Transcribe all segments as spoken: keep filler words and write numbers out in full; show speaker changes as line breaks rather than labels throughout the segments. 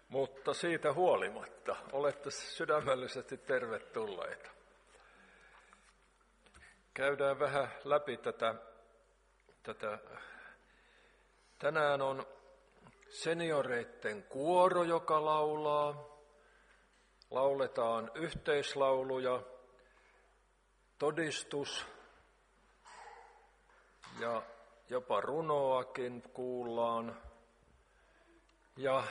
Mutta siitä huolimatta olette sydämellisesti tervetulleita. Käydään vähän läpi tätä. tätä. Tänään on senioreitten kuoro, joka laulaa. Lauletaan yhteislauluja, todistus ja jopa runoakin kuullaan. Ja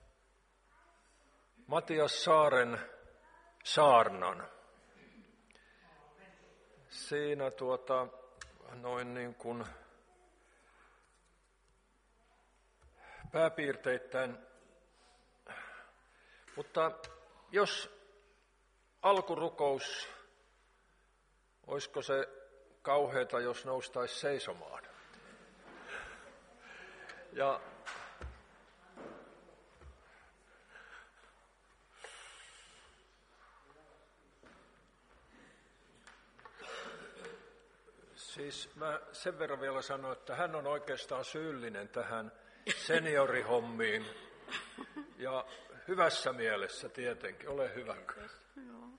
Matias Saaren saarnan. Siinä tuota, noin niin kuin pääpiirteittäin. Mutta jos alkurukous, olisiko se kauheata, jos noustaisi seisomaan? Ja siis mä sen verran vielä sanon, että hän on oikeastaan syyllinen tähän seniorihommiin. Ja hyvässä mielessä tietenkin. Ole hyvä.
Joo.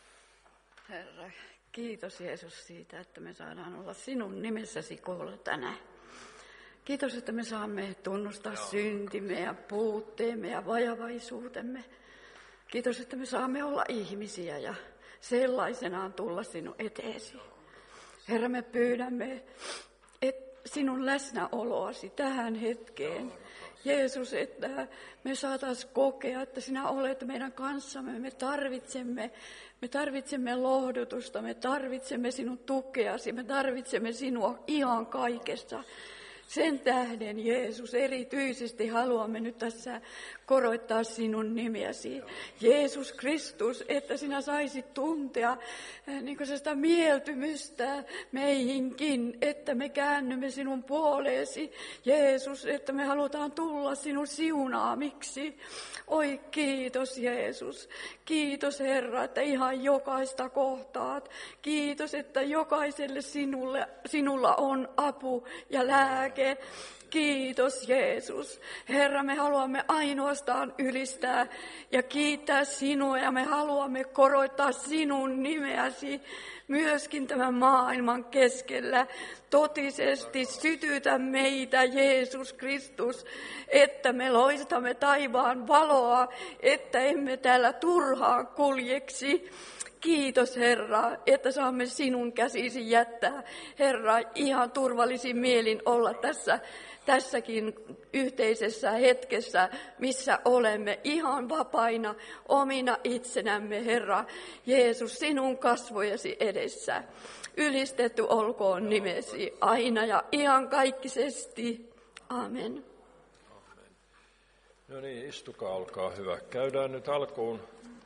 Herra, kiitos Jeesus siitä, että me saadaan olla sinun nimessäsi koolla tänään. Kiitos, että me saamme tunnustaa Joo. syntimme ja puutteemme ja vajavaisuutemme. Kiitos, että me saamme olla ihmisiä ja sellaisenaan tulla sinun eteesi. Herra, me pyydämme et sinun läsnäoloasi tähän hetkeen. Jeesus, että me saataisiin kokea, että sinä olet meidän kanssamme. Me tarvitsemme, me tarvitsemme lohdutusta, me tarvitsemme sinun tukeasi, me tarvitsemme sinua ihan kaikessa. Sen tähden, Jeesus, erityisesti haluamme nyt tässä koroittaa sinun nimiäsi. Jeesus Kristus, että sinä saisit tuntea niin kuin sitä mieltymystä meihinkin, että me käännymme sinun puoleesi. Jeesus, että me halutaan tulla sinun siunaamiksi. Oi kiitos Jeesus. Kiitos Herra, että ihan jokaista kohtaat. Kiitos, että jokaiselle sinulle, sinulla on apu ja lääke. Kiitos Jeesus. Herra, me haluamme ainoastaan ylistää ja kiittää sinua ja me haluamme koroittaa sinun nimeäsi myöskin tämän maailman keskellä. Totisesti sytytä meitä, Jeesus Kristus, että me loistamme taivaan valoa, että emme täällä turhaan kuljeksi. Kiitos Herra, että saamme sinun käsisi jättää. Herra, ihan turvallisin mielin olla tässä, tässäkin yhteisessä hetkessä, missä olemme ihan vapaina omina itsenämme, Herra. Jeesus, sinun kasvojesi edessä. Ylistetty olkoon nimesi aina ja iankaikkisesti. Amen.
Amen. No niin, istukaa, olkaa hyvä. Käydään nyt alkuun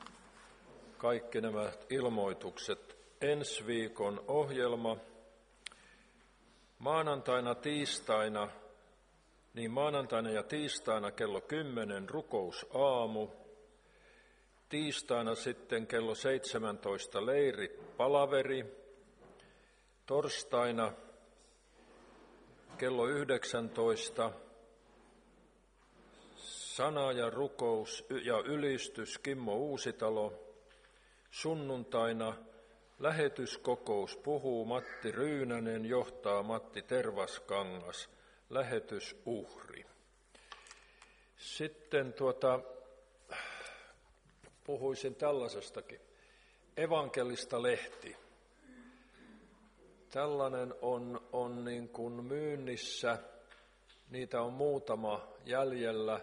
kaikki nämä ilmoitukset. Ensi viikon ohjelma. Maanantaina, tiistaina, niin maanantaina ja tiistaina kello kymmenen rukousaamu. Tiistaina sitten kello seitsemäntoista leirit palaveri. Torstaina kello yhdeksäntoista sana ja rukous ja ylistys Kimmo Uusitalo. Sunnuntaina lähetyskokous puhuu Matti Ryynänen, johtaa Matti Tervaskangas, lähetysuhri. Sitten tuota, puhuisin tällaisestakin. Evankelista lehti. Tällainen on, on niin kuin myynnissä, niitä on muutama jäljellä.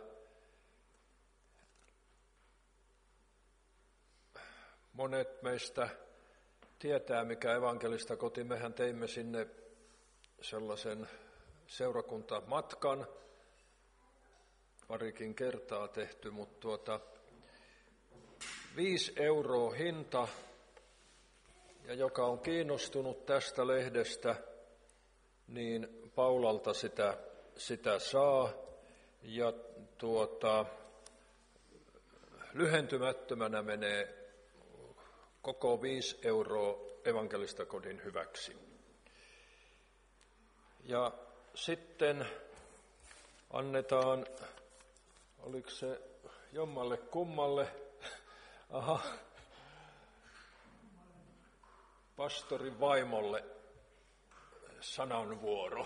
Monet meistä tietää, mikä evankelista koti. Mehän teimme sinne sellaisen seurakuntamatkan, parikin kertaa tehty, mutta tuota, viisi euroa hinta, ja joka on kiinnostunut tästä lehdestä, niin Paulalta sitä, sitä saa, ja tuota, lyhentymättömänä menee koko viisi euroa evankelistakodin hyväksi. Ja sitten annetaan, oliko se jommalle kummalle. Aha. Pastorin vaimolle sananvuoro.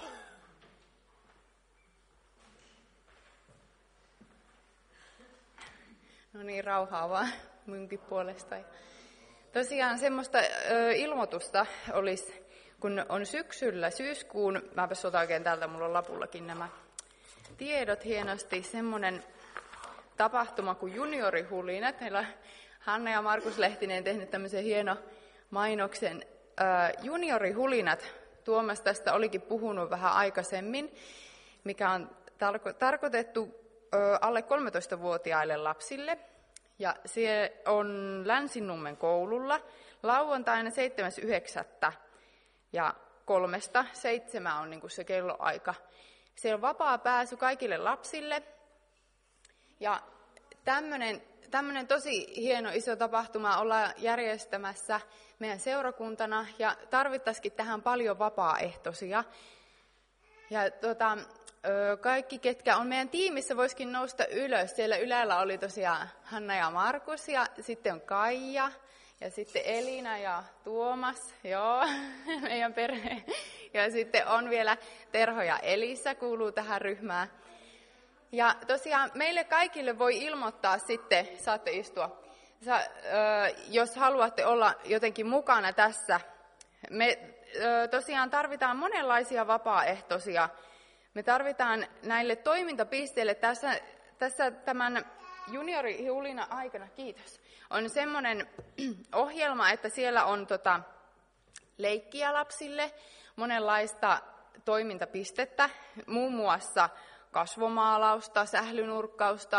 No niin, rauhaa vaan minunkin puolesta. Tosiaan semmoista ö, ilmoitusta olisi, kun on syksyllä, syyskuun, mäpäs otan oikein täältä, mulla on lapullakin nämä tiedot hienosti, semmoinen tapahtuma kuin juniorihulinat. Meillä on Hanna ja Markus Lehtinen tehnyt tämmöisen hieno mainoksen. Ö, juniorihulinat, Tuomas tästä olikin puhunut vähän aikaisemmin, mikä on tarko- tarkoitettu ö, alle kolmetoistavuotiaille lapsille. Ja se on Länsinummen koululla lauantaina seitsemäs yhdeksättä ja kolmesta seitsemään on niin kuin se kelloaika. Se on vapaa pääsy kaikille lapsille. Ja tämmöinen, tämmöinen tosi hieno iso tapahtuma ollaan järjestämässä meidän seurakuntana ja tarvittaisikin tähän paljon vapaaehtoisia. Ja tuota, kaikki, ketkä on meidän tiimissä, voisikin nousta ylös. Siellä ylällä oli tosiaan Hanna ja Markus ja sitten on Kaija ja sitten Elina ja Tuomas, joo, meidän perhe. Ja sitten on vielä Terho ja Elisa, kuuluu tähän ryhmään. Ja tosiaan meille kaikille voi ilmoittaa sitten, saatte istua, Sä, ö, jos haluatte olla jotenkin mukana tässä. Me ö, tosiaan tarvitaan monenlaisia vapaaehtoisia. Me tarvitaan näille toimintapisteille tässä, tässä tämän juniorihulina aikana, kiitos, on semmoinen ohjelma, että siellä on tota, leikkiä lapsille, monenlaista toimintapistettä, muun muassa kasvomaalausta, sählynurkkausta,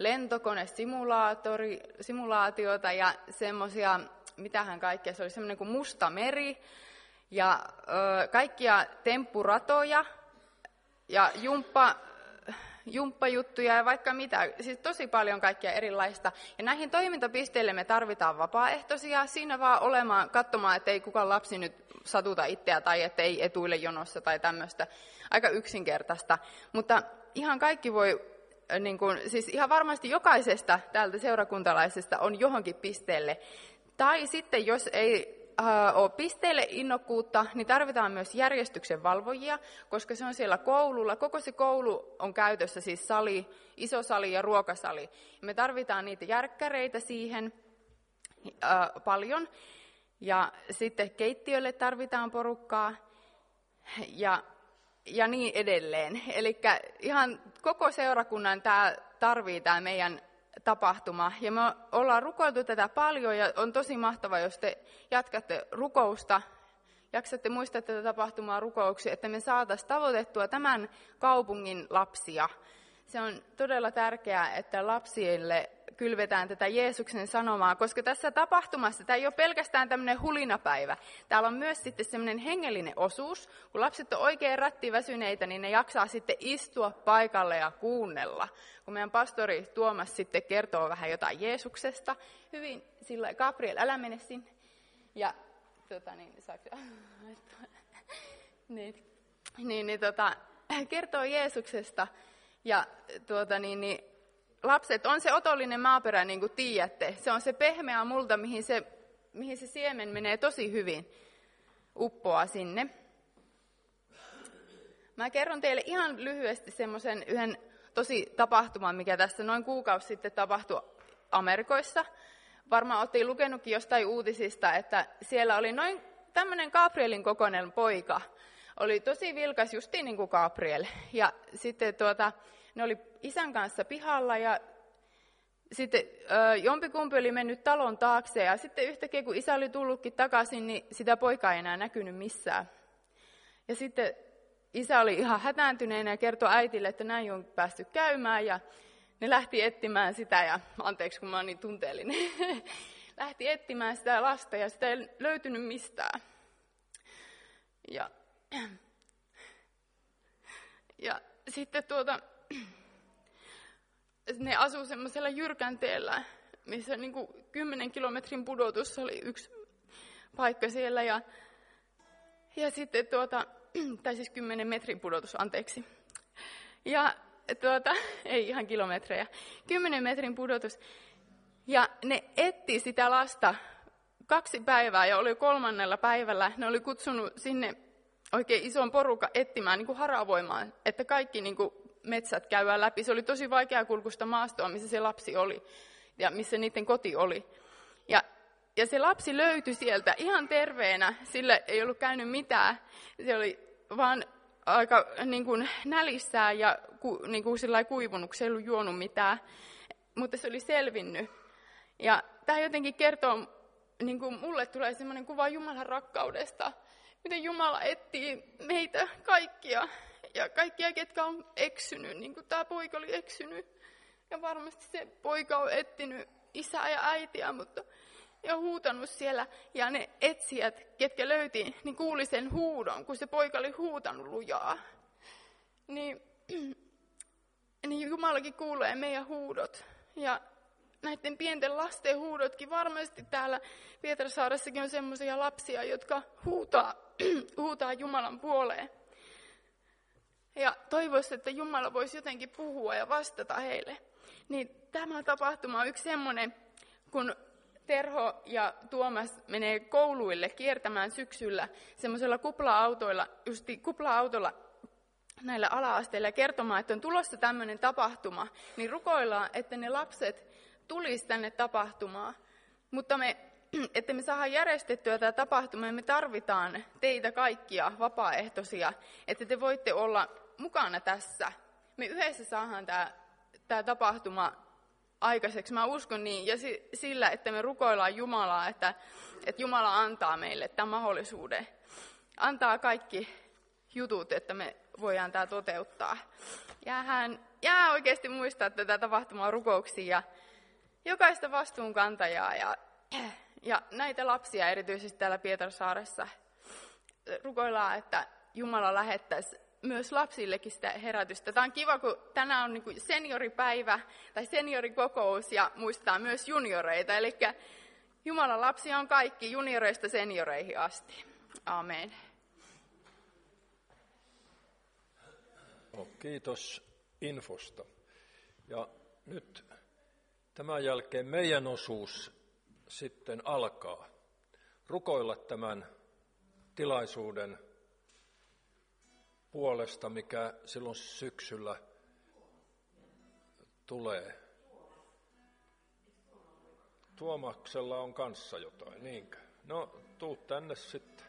lentokonesimulaatiota ja semmoisia, mitähän kaikkea, se oli semmoinen kuin Musta meri ja ö, kaikkia temppuratoja ja jumppa, jumppajuttuja ja vaikka mitä, siis tosi paljon kaikkia erilaista. Ja näihin toimintapisteille me tarvitaan vapaaehtoisia, siinä vaan olemaan, katsomaan, että ei kukaan lapsi nyt satuta itseä tai että ei etuille jonossa tai tämmöistä, aika yksinkertaista. Mutta ihan kaikki voi, niin kuin, siis ihan varmasti jokaisesta täältä seurakuntalaisesta on johonkin pisteelle. Tai sitten jos ei ole pisteelle innokkuutta, niin tarvitaan myös järjestyksen valvojia, koska se on siellä koululla. Koko se koulu on käytössä, siis sali, iso sali ja ruokasali. Me tarvitaan niitä järkkäreitä siihen ää, paljon. Ja sitten keittiölle tarvitaan porukkaa ja, ja niin edelleen. Eli ihan koko seurakunnan tämä tarvii tämä meidän tapahtuma. Ja me ollaan rukoiltu tätä paljon ja on tosi mahtavaa, jos te jatkatte rukousta, jaksatte muistaa tätä tapahtumaa rukouksia, että me saataisiin tavoitettua tämän kaupungin lapsia. Se on todella tärkeää, että lapsille kylvetään tätä Jeesuksen sanomaa, koska tässä tapahtumassa tämä ei ole pelkästään tämmöinen hulinapäivä. Täällä on myös sitten semmoinen hengellinen osuus. Kun lapset on oikein rattiväsyneitä, niin ne jaksaa sitten istua paikalle ja kuunnella. Kun meidän pastori Tuomas sitten kertoo vähän jotain Jeesuksesta, hyvin sillä Gabriel, älä mene sinne. Ja tota niin, saako niin, niin, niin tota, kertoo Jeesuksesta ja tuota niin, niin lapset on se otollinen maaperä, niin kuin tiedätte. Se on se pehmeä multa, mihin se, mihin se siemen menee tosi hyvin, uppoaa sinne. Mä kerron teille ihan lyhyesti semmoisen yhden tosi tapahtuman, mikä tässä noin kuukausi sitten tapahtui Amerikoissa. Varmaan olette lukenutkin jostain uutisista, että siellä oli noin tämmöinen Gabrielin kokoinen poika. Oli tosi vilkas, justiin niin kuin Gabriel. Ja sitten tuota, ne oli isän kanssa pihalla ja sitten ö, jompikumpi oli mennyt talon taakse ja sitten yhtäkkiä kun isä oli tullutkin takaisin, niin sitä poikaa ei enää näkynyt missään. Ja sitten isä oli ihan hätääntyneenä ja kertoi äitille, että näin on päästy käymään ja ne lähti etsimään sitä ja anteeksi kun mä oon niin tunteellinen, lähti etsimään sitä lasta ja sitä ei löytynyt mistään. Ja, ja sitten tuota, ne asuu semmoisella jyrkänteellä, missä niin kuin kymmenen kilometrin pudotus oli yksi paikka siellä. Ja, ja sitten tuota, tai siis kymmenen metrin pudotus, anteeksi. Ja tuota, ei ihan kilometrejä, kymmenen metrin pudotus. Ja ne etti sitä lasta kaksi päivää ja oli kolmannella päivällä. Ne oli kutsunut sinne oikein ison porukan etsimään niin kuin haravoimaan, että kaikki niin kuin metsät käydään läpi. Se oli tosi vaikeakulkuista maastoa, missä se lapsi oli ja missä niiden koti oli. Ja, ja se lapsi löytyi sieltä ihan terveenä, sillä ei ollut käynyt mitään. Se oli vaan aika niin kuin nälissään ja ku, niin kuin sillai kuivunut, se ei ollut juonut mitään, mutta se oli selvinnyt. Ja tämä jotenkin kertoo, niin kuin mulle tulee sellainen kuva Jumalan rakkaudesta, miten Jumala etsii meitä kaikkia ja kaikkia, ketkä on eksynyt, niin kuin tämä poika oli eksynyt. Ja varmasti se poika on etsinyt isää ja äitiä, mutta ja huutanut siellä. Ja ne etsijät, ketkä löyti, niin kuuli sen huudon, kun se poika oli huutanut lujaa. Niin, niin Jumalakin kuulee meidän huudot. Ja näiden pienten lasten huudotkin varmasti täällä Pietarsaaressakin on semmoisia lapsia, jotka huutaa, huutaa Jumalan puoleen. Ja toivoisi, että Jumala voisi jotenkin puhua ja vastata heille. Niin tämä tapahtuma on yksi semmoinen, kun Terho ja Tuomas menee kouluille kiertämään syksyllä semmoisella kupla-autoilla, justi kupla-autolla näillä ala-asteilla ja kertomaan, että on tulossa tämmöinen tapahtuma, niin rukoillaan, että ne lapset tulisi tänne tapahtumaan. Mutta me, että me saadaan järjestettyä tämä tapahtuma, ja me tarvitaan teitä kaikkia vapaaehtoisia, että te voitte olla mukana tässä. Me yhdessä saadaan tämä, tämä tapahtuma aikaiseksi. Mä uskon niin, ja sillä, että me rukoillaan Jumalaa, että, että Jumala antaa meille tämän mahdollisuuden. Antaa kaikki jutut, että me voidaan tämä toteuttaa. Jäähän, jää oikeasti muistaa tätä tapahtumaa rukouksiin ja jokaista vastuunkantajaa ja, ja näitä lapsia erityisesti täällä Pietarsaaressa. Rukoillaan, että Jumala lähettäisi myös lapsillekin sitä herätystä. Tämä on kiva, kun tänään on niin kuin senioripäivä tai seniorikokous ja muistaa myös junioreita. Eli Jumalan lapsia on kaikki junioreista senioreihin asti. Amen.
No, kiitos infosta. Ja nyt tämän jälkeen meidän osuus sitten alkaa. Rukoilla tämän tilaisuuden puolesta, mikä silloin syksyllä tulee. Tuomaksella on kanssa jotain, niinkö? No, tuu tänne sitten.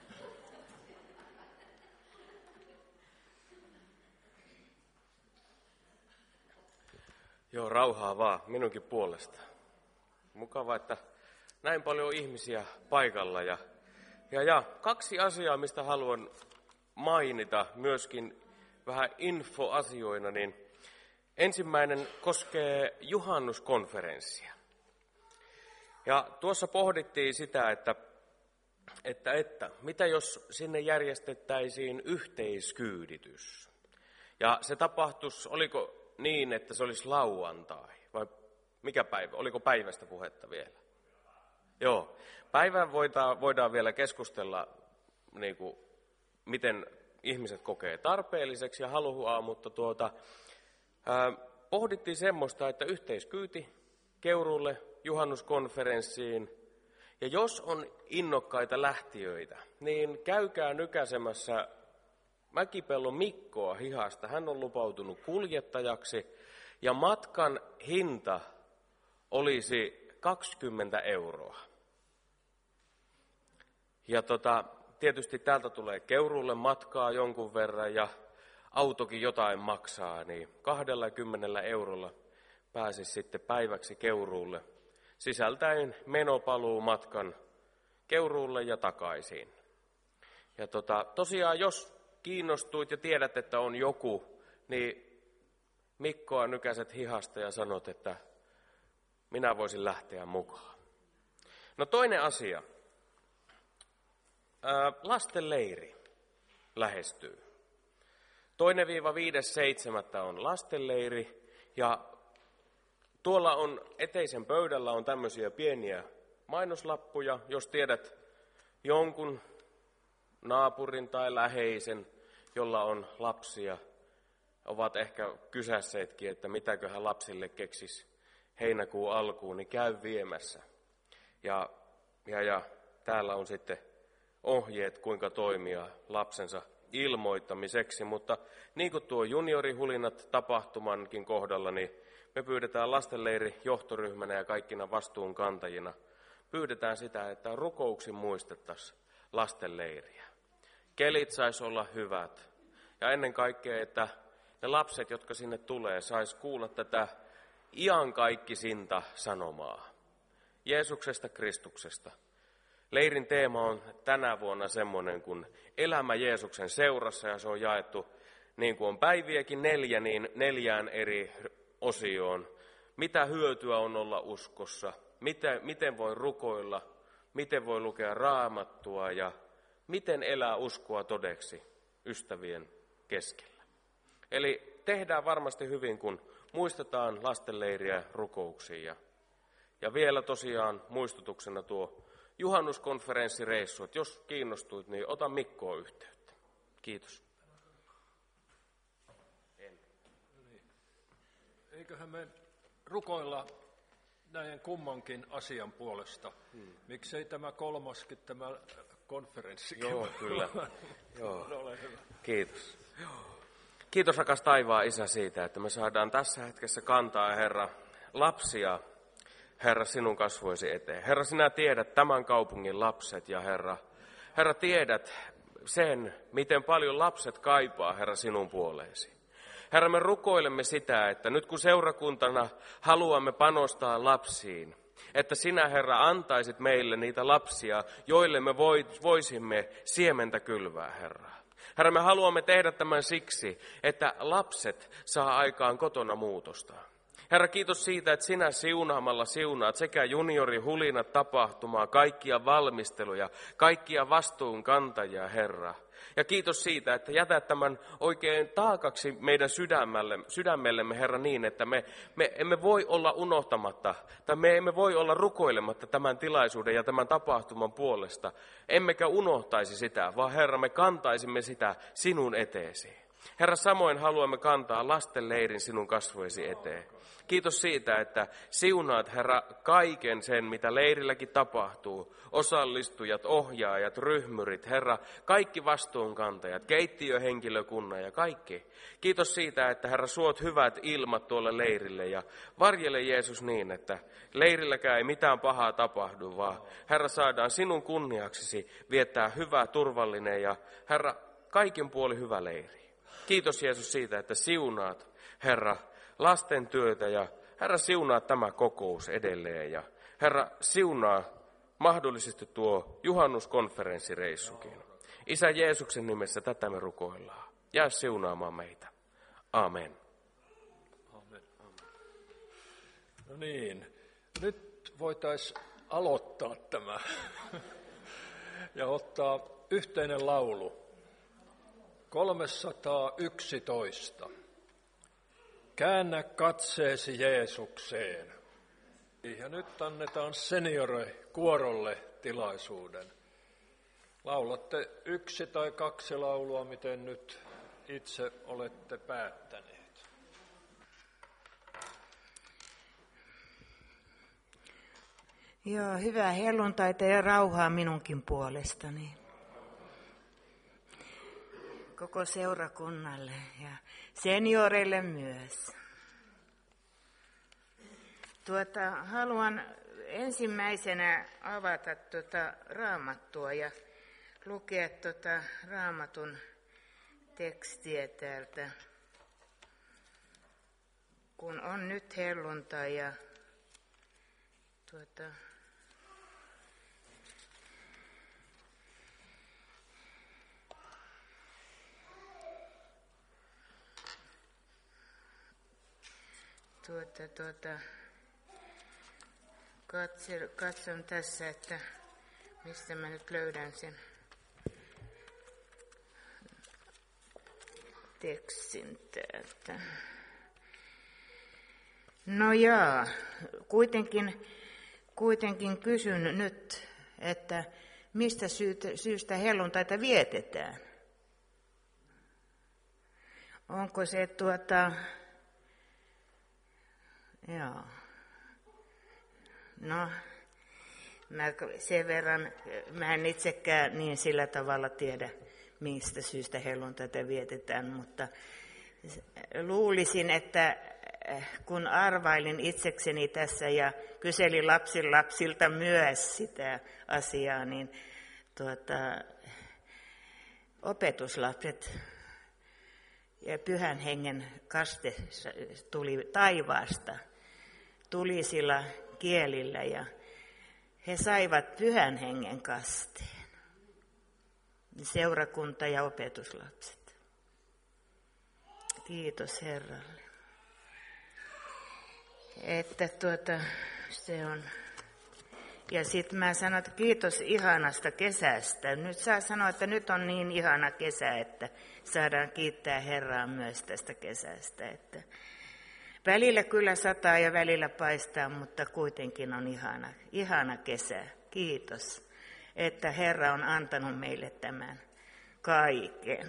Joo, rauhaa vaan minunkin puolesta. Mukava, että näin paljon ihmisiä paikalla. Ja, ja, ja kaksi asiaa, mistä haluan mainita myöskin vähän infoasioina, niin ensimmäinen koskee juhannuskonferenssia. Ja tuossa pohdittiin sitä, että, että, että mitä jos sinne järjestettäisiin yhteiskyyditys. Ja se tapahtuisi, oliko niin, että se olisi lauantai, vai mikä päivä? Oliko päivästä puhetta vielä? Joo, päivän voidaan, voidaan vielä keskustella, niin kuin, miten ihmiset kokee tarpeelliseksi ja haluaa, mutta tuota, ää, pohdittiin semmoista, että yhteiskyyti Keuruulle juhannuskonferenssiin, ja jos on innokkaita lähtiöitä, niin käykää nykäsemässä Mäkipellon Mikkoa hihasta. Hän on lupautunut kuljettajaksi ja matkan hinta olisi kaksikymmentä euroa. Ja tota, tietysti täältä tulee Keuruulle matkaa jonkun verran ja autokin jotain maksaa, niin kaksikymmentä eurolla pääsisi sitten päiväksi Keuruulle sisältäen menopaluu matkan Keuruulle ja takaisin. Ja tota, tosiaan jos kiinnostuit ja tiedät, että on joku, niin Mikkoa nykäset hihasta ja sanot, että minä voisin lähteä mukaan. No toinen asia. Ää, lastenleiri lähestyy. Toinen viiva viides seitsemättä on lastenleiri ja tuolla on eteisen pöydällä on tämmöisiä pieniä mainoslappuja, jos tiedät jonkun naapurin tai läheisen, jolla on lapsia, ovat ehkä kysässeetkin, että mitäköhän lapsille keksis heinäkuun alkuun, niin käy viemässä. Ja, ja, ja täällä on sitten ohjeet, kuinka toimia lapsensa ilmoittamiseksi, mutta niin kuin tuo juniorihulinat tapahtumankin kohdalla, niin me pyydetään lastenleiri johtoryhmänä ja kaikkina vastuunkantajina, pyydetään sitä, että rukouksin muistettaisiin lastenleiriä. Kelit saisi olla hyvät ja ennen kaikkea, että ne lapset, jotka sinne tulee, sais kuulla tätä iankaikisinta sanomaa Jeesuksesta Kristuksesta. Leirin teema on tänä vuonna semmoinen kuin elämä Jeesuksen seurassa, ja se on jaettu, niin kuin on päiviäkin neljä, niin neljään eri osioon. Mitä hyötyä on olla uskossa, miten, miten voi rukoilla, miten voi lukea Raamattua ja miten elää uskoa todeksi ystävien keskellä. Eli tehdään varmasti hyvin, kun muistetaan lastenleiriä rukouksiin. Ja, ja vielä tosiaan muistutuksena tuo juhannuskonferenssireissu, että jos kiinnostuit, niin ota Mikkoon yhteyttä. Kiitos. En.
Eiköhän me rukoilla näiden kummankin asian puolesta. Hmm. Miksei tämä kolmaskin, tämä konferenssikin?
Joo, kyllä. Joo.
Ole hyvä.
Kiitos. Kiitos rakas taivaan Isä siitä, että me saadaan tässä hetkessä kantaa, Herra, lapsia, Herra, sinun kasvoisi eteen. Herra, sinä tiedät tämän kaupungin lapset ja Herra, Herra, tiedät sen, miten paljon lapset kaipaa, Herra, sinun puoleesi. Herra, me rukoilemme sitä, että nyt kun seurakuntana haluamme panostaa lapsiin, että sinä, Herra, antaisit meille niitä lapsia, joille me voisimme siementä kylvää, Herra. Herra, me haluamme tehdä tämän siksi, että lapset saa aikaan kotona muutosta. Herra, kiitos siitä, että sinä siunaamalla siunaat sekä juniorihulinat tapahtumaa, kaikkia valmisteluja, kaikkia vastuunkantajia, Herra. Ja kiitos siitä, että jätät tämän oikein taakaksi meidän sydämellemme, Herra, niin, että me, me emme voi olla unohtamatta, tai me emme voi olla rukoilematta tämän tilaisuuden ja tämän tapahtuman puolesta. Emmekä unohtaisi sitä, vaan Herra, me kantaisimme sitä sinun eteesi. Herra, samoin haluamme kantaa lastenleirin sinun kasvoisi eteen. Kiitos siitä, että siunaat, Herra, kaiken sen, mitä leirilläkin tapahtuu. Osallistujat, ohjaajat, ryhmyrit, Herra, kaikki vastuunkantajat, keittiöhenkilökunnan ja kaikki. Kiitos siitä, että Herra, suot hyvät ilmat tuolle leirille ja varjele Jeesus niin, että leirilläkään ei mitään pahaa tapahdu, vaan Herra, saadaan sinun kunniaksesi viettää hyvä, turvallinen ja Herra, kaikin puoli hyvä leiri. Kiitos Jeesus siitä, että siunaat, Herra, lasten työtä ja Herra, siunaa tämä kokous edelleen ja Herra, siunaa mahdollisesti tuo juhannuskonferenssireissukin. Isä Jeesuksen nimessä tätä me rukoillaan. Jää siunaamaan meitä. Amen.
Amen. No niin, nyt voitaisiin aloittaa tämä ja ottaa yhteinen laulu. kolmesataayksitoista. Käännä katseesi Jeesukseen. Ja nyt annetaan seniorikuorolle tilaisuuden. Laulatte yksi tai kaksi laulua, miten nyt itse olette päättäneet.
Joo, hyvää helluntaita ja rauhaa minunkin puolestani. Koko seurakunnalle ja senioreille myös. Tuota, haluan ensimmäisenä avata tuota Raamattua ja lukea tuota Raamatun tekstiä täältä. Kun on nyt helluntai ja tuota, tuota, tuota, katson, katson tässä, että mistä mä nyt löydän sen tekstin täältä. No jaa, kuitenkin, kuitenkin kysyn nyt, että mistä syystä, syystä helluntaita vietetään. onko se tuota, joo, no mä sen verran, mä en itsekään niin sillä tavalla tiedä, mistä syystä helluntaita vietetään, mutta luulisin, että kun arvailin itsekseni tässä ja kyselin lapsin lapsilta myös sitä asiaa, niin tuota, opetuslapset ja pyhän hengen kaste tuli taivaasta tulisilla kielillä ja he saivat pyhän hengen kasteen. Seurakunta ja opetuslapset. Kiitos Herralle. Että tuota, se on. Ja sitten mä sanon, että kiitos ihanasta kesästä. Nyt saa sanoa, että nyt on niin ihana kesä, että saadaan kiittää Herraa myös tästä kesästä. Että välillä kyllä sataa ja välillä paistaa, mutta kuitenkin on ihana, ihana kesä. Kiitos, että Herra on antanut meille tämän kaiken.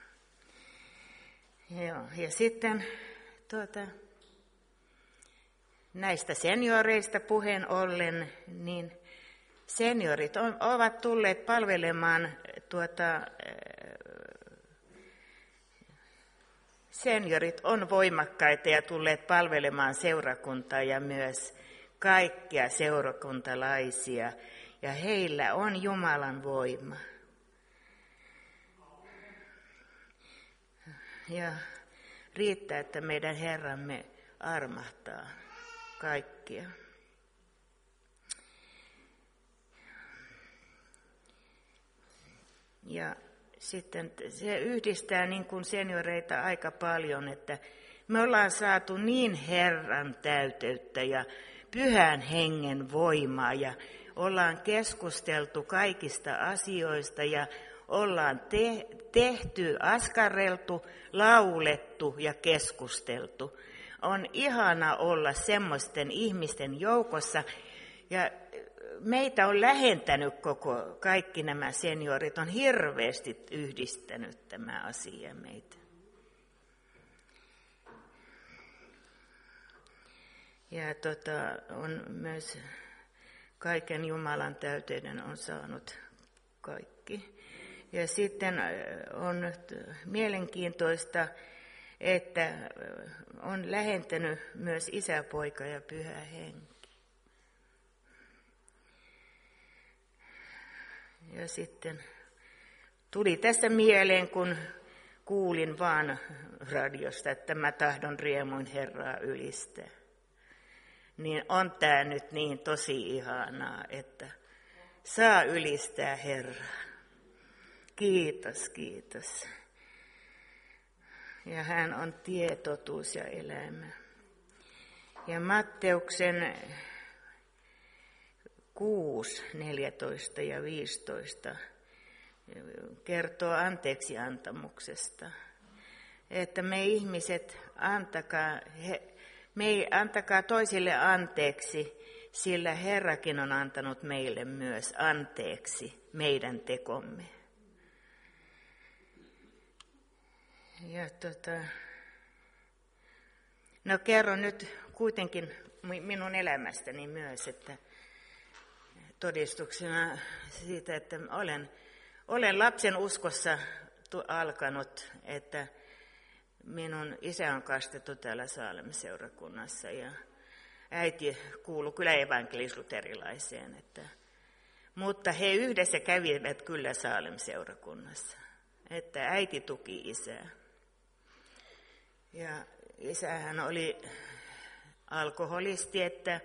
Joo, ja sitten tuota, näistä senioreista puheen ollen, niin seniorit on, ovat tulleet palvelemaan, tuota, seniorit on voimakkaita ja tulleet palvelemaan seurakuntaa ja myös kaikkia seurakuntalaisia, ja heillä on Jumalan voima. Ja riittää, että meidän Herramme armahtaa kaikkia. Ja sitten se yhdistää niin kuin senioreita aika paljon, että me ollaan saatu niin Herran täyteyttä ja pyhän hengen voimaa ja ollaan keskusteltu kaikista asioista ja ollaan te- tehty, askarreltu, laulettu ja keskusteltu. On ihana olla semmoisten ihmisten joukossa ja meitä on lähentänyt koko, kaikki nämä seniorit, on hirveästi yhdistänyt tämä asia meitä. Ja tota, on myös kaiken Jumalan täyteyden on saanut kaikki. Ja sitten on mielenkiintoista, että on lähentänyt myös Isä, Poika ja Pyhä Henki. Ja sitten tuli tässä mieleen, kun kuulin vaan radiosta, että mä tahdon riemuin Herraa ylistää. Niin on tämä nyt niin tosi ihanaa, että saa ylistää Herraa. Kiitos, kiitos. Ja hän on tie, totuus ja elämä. Ja Matteuksen kuusi, neljätoista ja viisitoista kertoo anteeksiantamuksesta. Että me ihmiset, antakaa, he, me antakaa toisille anteeksi, sillä Herrakin on antanut meille myös anteeksi meidän tekomme. Ja tota, no kerron nyt kuitenkin minun elämästäni myös, että todistuksena siitä, että olen, olen lapsen uskossa alkanut, että minun isä on kastettu täällä Saalem-seurakunnassa ja äiti kuului kyllä evankelis-luterilaiseen, että, mutta he yhdessä kävivät kyllä Saalem-seurakunnassa, että äiti tuki isää. Ja isähän oli alkoholisti, että,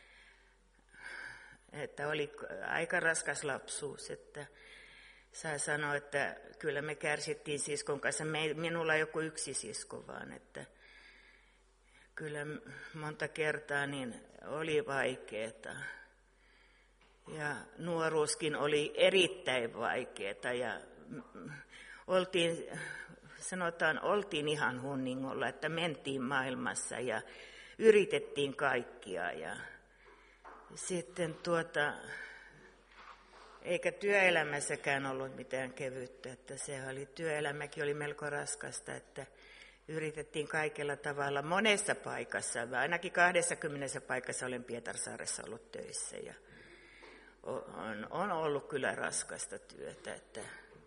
että oli aika raskas lapsuus, että saa sanoa, että kyllä me kärsittiin siskon kanssa. Me, minulla ei joku yksi sisko vaan, että kyllä monta kertaa niin oli vaikeaa. Ja nuoruuskin oli erittäin vaikeaa ja oltiin, sanotaan, oltiin ihan hunningolla, että mentiin maailmassa ja yritettiin kaikkia. Ja sitten tuota, eikä työelämässäkään ollut mitään kevyttä, että se oli, työelämäkin oli melko raskasta, että yritettiin kaikella tavalla monessa paikassa. Ainakin kahdessakymmenessä paikassa olen Pietarsaaressa ollut töissä ja on, on ollut kyllä raskasta työtä. Että,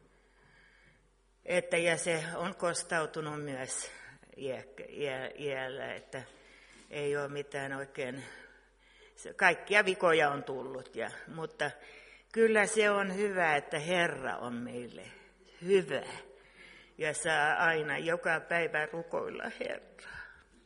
että, ja se on kostautunut myös iä, iä, iällä, että ei ole mitään oikein, kaikkia vikoja on tullut, ja, mutta kyllä se on hyvä, että Herra on meille hyvä ja saa aina joka päivä rukoilla Herraa.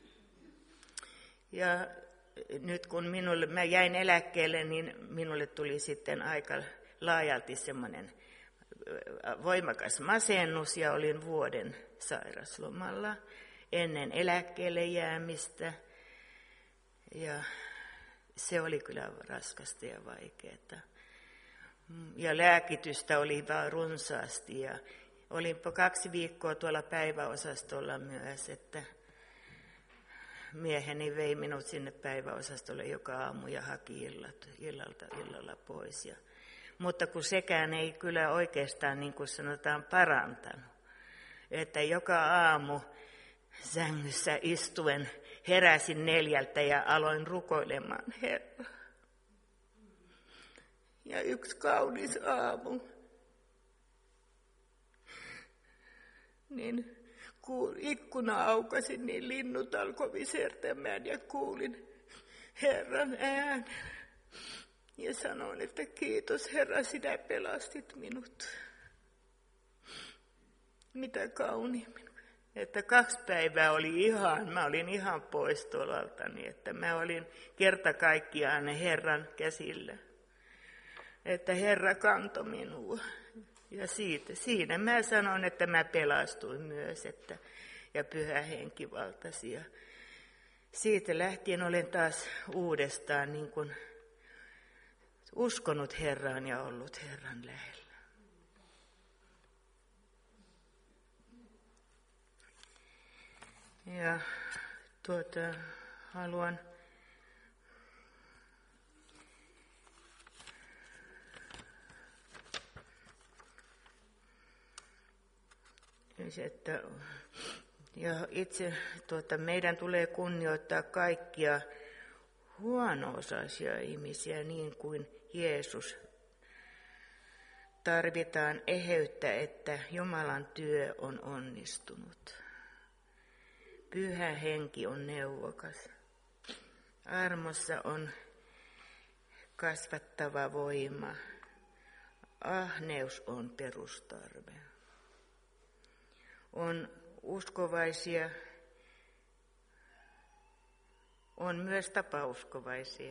Ja nyt kun minulle, mä jäin eläkkeelle, niin minulle tuli sitten aika laajalti semmoinen voimakas masennus ja olin vuoden sairaslomalla ennen eläkkeelle jäämistä. Ja se oli kyllä raskasta ja vaikeaa. Ja lääkitystä oli vaan runsaasti ja olinpa kaksi viikkoa tuolla päiväosastolla myös, että mieheni vei minut sinne päiväosastolle joka aamu ja haki illat, illalta illalla pois. Ja, mutta kun sekään ei kyllä oikeastaan, niin kuin sanotaan, parantanut. Että joka aamu sängyssä istuen heräsin neljältä ja aloin rukoilemaan Herraa. Ja yksi kaunis aamu, niin kun ikkuna aukasin, niin linnut alkoi visertämään ja kuulin Herran äänen. Ja sanoin, että kiitos Herra, sinä pelastit minut. Mitä kauniimmin. Että kaksi päivää oli ihan, mä olin ihan pois tolaltani, että mä olin kerta kaikkiaan Herran käsillä. Että Herra kantoi minua. Ja siitä, siinä mä sanon, että mä pelastuin myös, että, ja Pyhä Henki valtasi. Ja siitä lähtien olen taas uudestaan niin kuin uskonut Herraan ja ollut Herran lähellä. Ja tuota, haluan että ja itse tuota, meidän tulee kunnioittaa kaikkia huono-osaisia ihmisiä niin kuin Jeesus. Tarvitaan eheyttä, että Jumalan työ on onnistunut. Pyhä Henki on neuvokas. Armossa on kasvattava voima. Ahneus on perustarve. On uskovaisia, on myös tapauskovaisia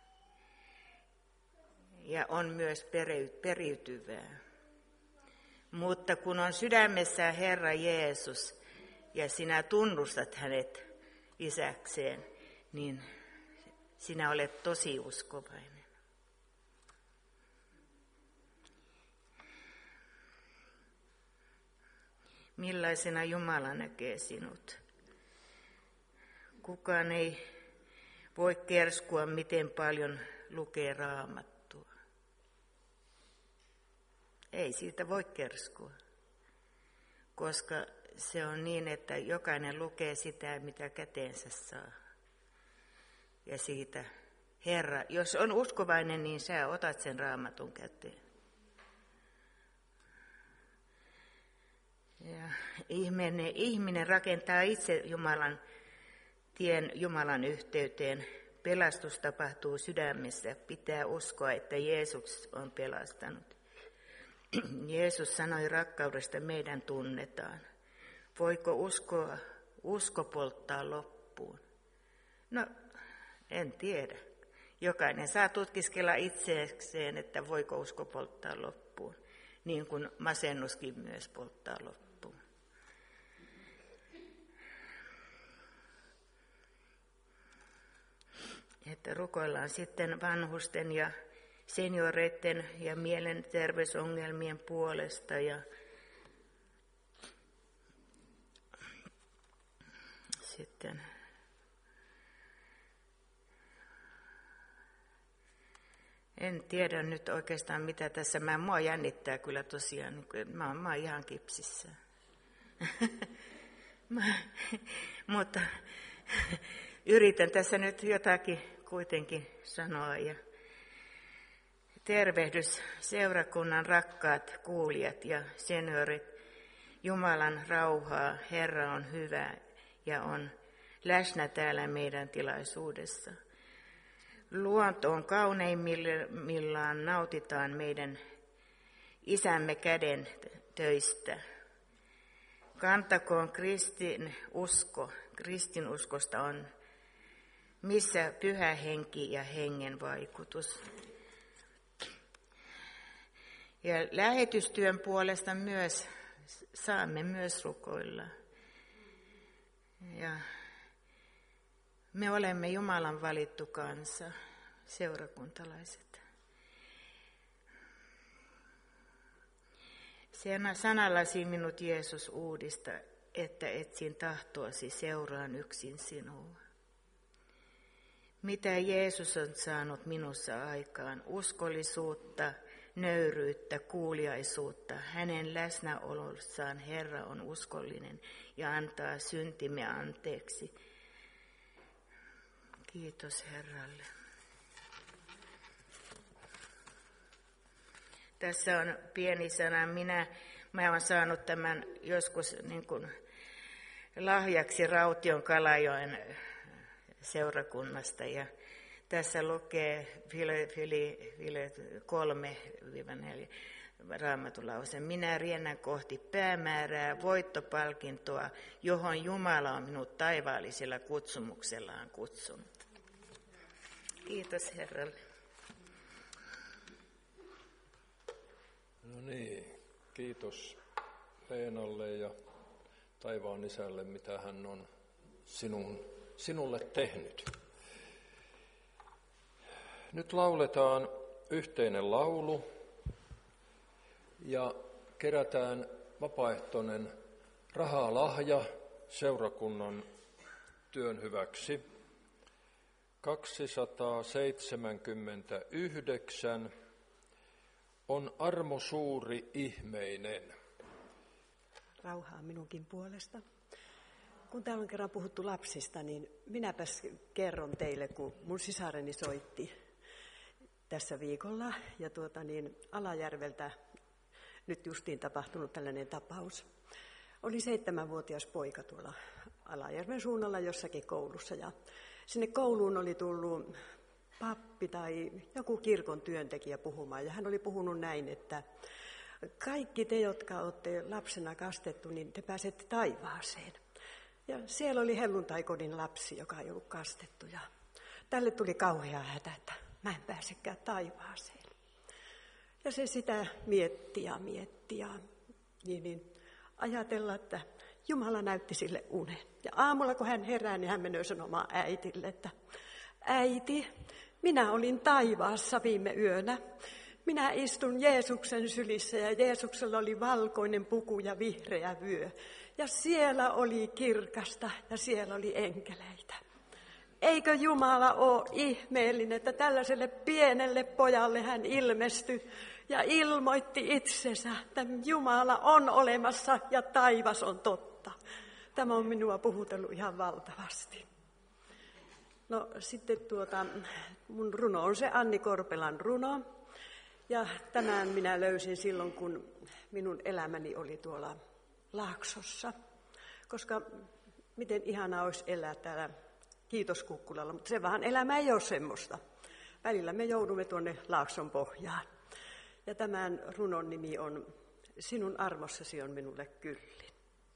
ja on myös periytyvää. Mutta kun on sydämessä Herra Jeesus ja sinä tunnustat hänet isäkseen, niin sinä olet tosi uskovainen. Millaisena Jumala näkee sinut? Kukaan ei voi kerskua, miten paljon lukee Raamattua. Ei siitä voi kerskua, koska se on niin, että jokainen lukee sitä, mitä käteensä saa. Ja siitä, Herra, jos on uskovainen, niin sä otat sen Raamatun käteen. Ja ihminen, ihminen rakentaa itse Jumalan tien Jumalan yhteyteen. Pelastus tapahtuu sydämessä. Pitää uskoa, että Jeesus on pelastanut. Jeesus sanoi rakkaudesta, meidän tunnetaan. Voiko uskoa, usko polttaa loppuun? No, en tiedä. Jokainen saa tutkiskella itsekseen, että voiko usko polttaa loppuun. Niin kuin masennuskin myös polttaa loppuun. Että rukoillaan sitten vanhusten ja senioreiden ja mielenterveysongelmien puolesta. Ja sitten en tiedä nyt oikeastaan mitä tässä. Mä, mua jännittää kyllä tosiaan. Mä, mä oon ihan kipsissä. Mutta yritän tässä nyt jotakin kuitenkin sanoa. Ja tervehdys seurakunnan rakkaat kuulijat ja seniorit. Jumalan rauhaa, Herra on hyvä ja on läsnä täällä meidän tilaisuudessa. Luonto on kauneimmillaan, nautitaan meidän Isämme käden töistä. Kantakoon kristin usko, kristinuskosta on missä pyhä henki ja hengen vaikutus. Ja lähetystyön puolesta myös saamme myös rukoilla. Ja me olemme Jumalan valittu kansa, seurakuntalaiset. Sanallasi minut Jeesus uudista, että etsin tahtoasi, seuraan yksin sinua. Mitä Jeesus on saanut minussa aikaan? Uskollisuutta, nöyryyttä, kuuliaisuutta. Hänen läsnäolossaan Herra on uskollinen ja antaa syntimme anteeksi. Kiitos Herralle. Tässä on pieni sana. Minä, mä olen saanut tämän joskus niin kuin lahjaksi Raution Kalajoen seurakunnasta. Ja tässä lukee File, File, File kolme neljä raamatulause. Minä riennän kohti päämäärää, voittopalkintoa, johon Jumala on minut taivaallisella kutsumuksellaan kutsunut. Kiitos Herralle.
No niin, kiitos Leenalle ja taivaan isälle, mitä hän on sinun, sinulle tehnyt. Nyt lauletaan yhteinen laulu ja kerätään vapaaehtoinen rahalahja seurakunnan työn hyväksi. kaksisataaseitsemänkymmentäyhdeksän on armo suuri ihmeinen.
Rauhaa minunkin puolesta. Kun täällä on kerran puhuttu lapsista, niin minäpäs kerron teille, kun mun sisareni soitti tässä viikolla. Ja tuota niin, Alajärveltä nyt justiin tapahtunut tällainen tapaus. Oli seitsemänvuotias poika tuolla Alajärven suunnalla jossakin koulussa. Ja sinne kouluun oli tullut pappi tai joku kirkon työntekijä puhumaan. Ja hän oli puhunut näin, että kaikki te, jotka olette lapsena kastettu, niin te pääsette taivaaseen. Ja siellä oli helluntaikonin lapsi, joka ei ollut kastettu. Ja tälle tuli kauhea hätä, että mä en pääsekään taivaaseen. Ja se sitä mietti ja mietti ja niin, niin ajatella, että Jumala näytti sille unen. Ja aamulla kun hän herää, niin hän menee sanomaan äitille, että äiti, minä olin taivaassa viime yönä. Minä istun Jeesuksen sylissä ja Jeesuksella oli valkoinen puku ja vihreä vyö. Ja siellä oli kirkasta ja siellä oli enkeleitä. Eikö Jumala ole ihmeellinen, että tällaiselle pienelle pojalle hän ilmestyi ja ilmoitti itsensä, että Jumala on olemassa ja taivas on totta. Tämä on minua puhutellut ihan valtavasti. No sitten tuota, mun runo on se Anni Korpelan runo. Ja tämän minä löysin silloin, kun minun elämäni oli tuolla Laaksossa. Koska miten ihanaa olisi elää täällä Kiitoskukkulalla, mutta se vähän elämä ei ole semmoista. Välillä me joudumme tuonne Laakson pohjaan. Ja tämän runon nimi on Sinun armossasi on minulle kyllin.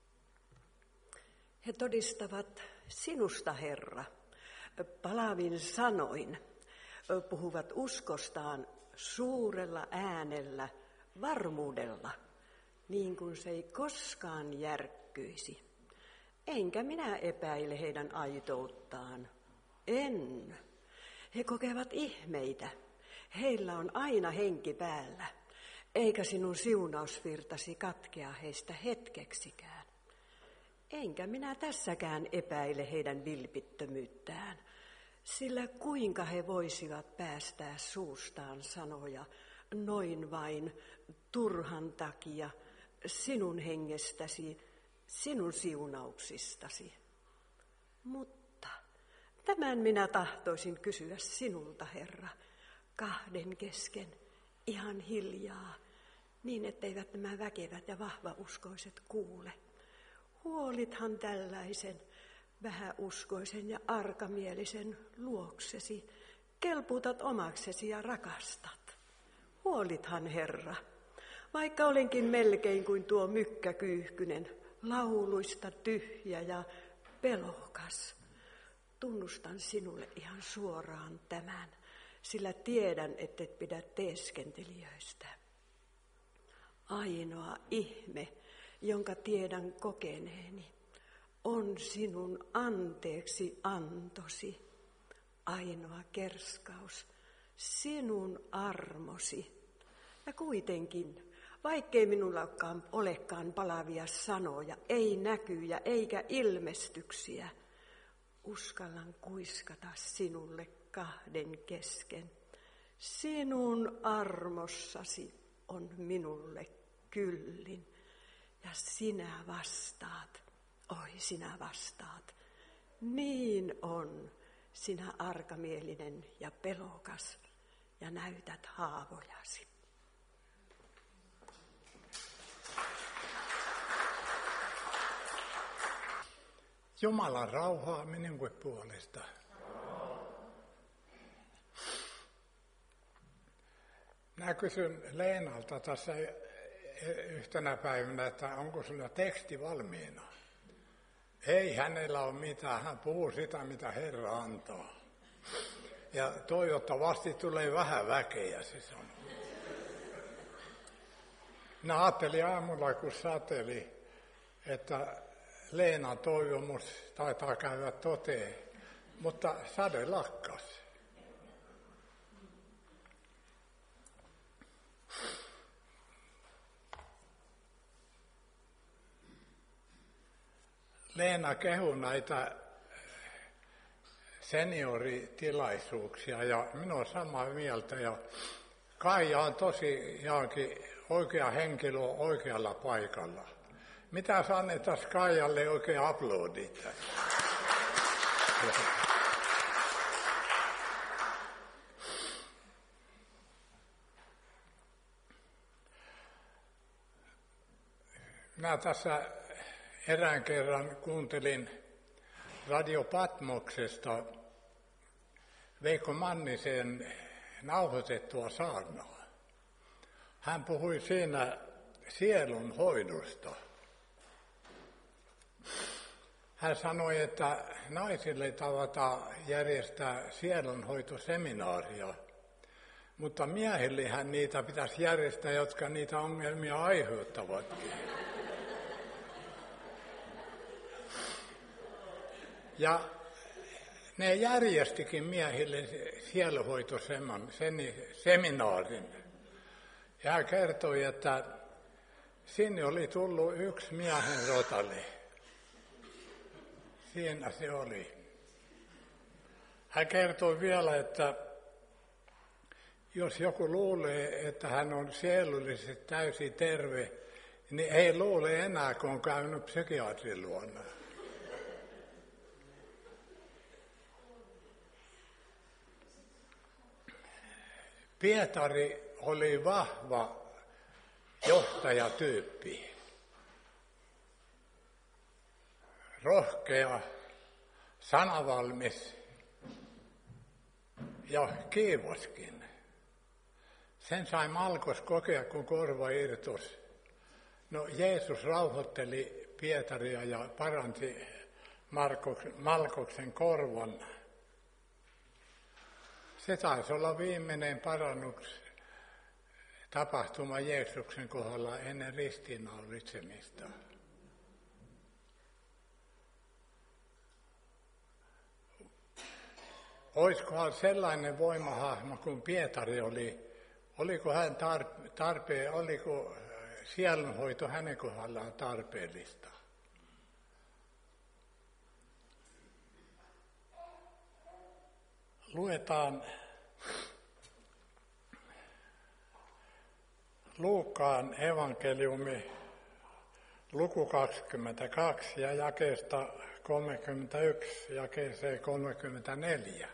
He todistavat sinusta, Herra, palavin sanoin, puhuvat uskostaan suurella äänellä, varmuudella, niin kuin se ei koskaan järkkyisi. Enkä minä epäile heidän aitouttaan. En. He kokevat ihmeitä. Heillä on aina henki päällä, eikä sinun siunausvirtasi katkea heistä hetkeksikään. Enkä minä tässäkään epäile heidän vilpittömyyttään, sillä kuinka he voisivat päästää suustaan sanoja noin vain turhan takia sinun hengestäsi sinun siunauksistasi. Mutta tämän minä tahtoisin kysyä sinulta, Herra, kahden kesken, ihan hiljaa, niin etteivät nämä väkevät ja vahvauskoiset kuule. Huolithan tällaisen vähäuskoisen ja arkamielisen luoksesi, kelpuutat omaksesi ja rakastat. Huolithan, Herra, vaikka olenkin melkein kuin tuo mykkäkyyhkynen, lauluista tyhjä ja pelokas. Tunnustan sinulle ihan suoraan tämän, sillä tiedän, ettet pidä teeskentelijöistä. Ainoa ihme, jonka tiedän kokeneeni, on sinun anteeksi antosi. Ainoa kerskaus, sinun armosi. Ja kuitenkin, vaikkei minulla olekaan palavia sanoja, ei näkyjä eikä ilmestyksiä, uskallan kuiskata sinulle kahden kesken. Sinun armossasi on minulle kyllin. Ja sinä vastaat, oi sinä vastaat, niin on, sinä arkamielinen ja pelokas, ja näytät haavojasi.
Jumalan rauhaa minun puolesta. Minä kysyn Leenalta tässä yhtenä päivänä, että onko sinulla teksti valmiina. Ei hänellä ole mitään, hän puhuu sitä, mitä Herra antaa. Ja toivottavasti tulee vähän väkeä, se sanoo. Minä ajattelin aamulla, kun sateli, että Leenan toivomus taitaa käydä toteen, mutta sade lakkas. Leena kehui näitä senioritilaisuuksia ja minä olen samaa mieltä. Ja Kaija on tosiaankin oikea henkilö oikealla paikalla. Mitä annettaisiin Kaijalle oikein aplodit? Minä tässä erään kerran kuuntelin Radio Patmoksesta Veikko Mannisen nauhoitettua saarnaa. Hän puhui siinä sielun hoidosta. Hän sanoi, että naisille tavataan järjestää sielunhoitoseminaaria, mutta miehillehän niitä pitäisi järjestää, jotka niitä ongelmia aiheuttavatkin. Ja ne järjestikin miehille sielunhoitoseminaarin. Ja hän kertoi, että sinne oli tullut yksi miehen rotale. Siinä se oli. Hän kertoi vielä, että jos joku luulee, että hän on sielullisesti täysin terve, niin ei luule enää, kun on käynyt psykiatrin luona. Pietari oli vahva johtajatyyppi. Rohkea, sanavalmis ja kiivoskin. Sen sai Malkos kokea, kun korva irtos. No, Jeesus rauhoitteli Pietaria ja paransi Malkoksen korvan. Se taisi olla viimeinen parannus tapahtuma Jeesuksen kohdalla ennen ristiinnaulitsemista. Olisikohan sellainen voimahahmo kuin Pietari oli, oliko hän tarpeen, oliko sielunhoito hänen kohdallaan tarpeellista? Luetaan Luukkaan evankeliumi luku kaksikymmentäkaksi ja jakeesta kolmekymmentäyksi jakeeseen kolmekymmentäneljä.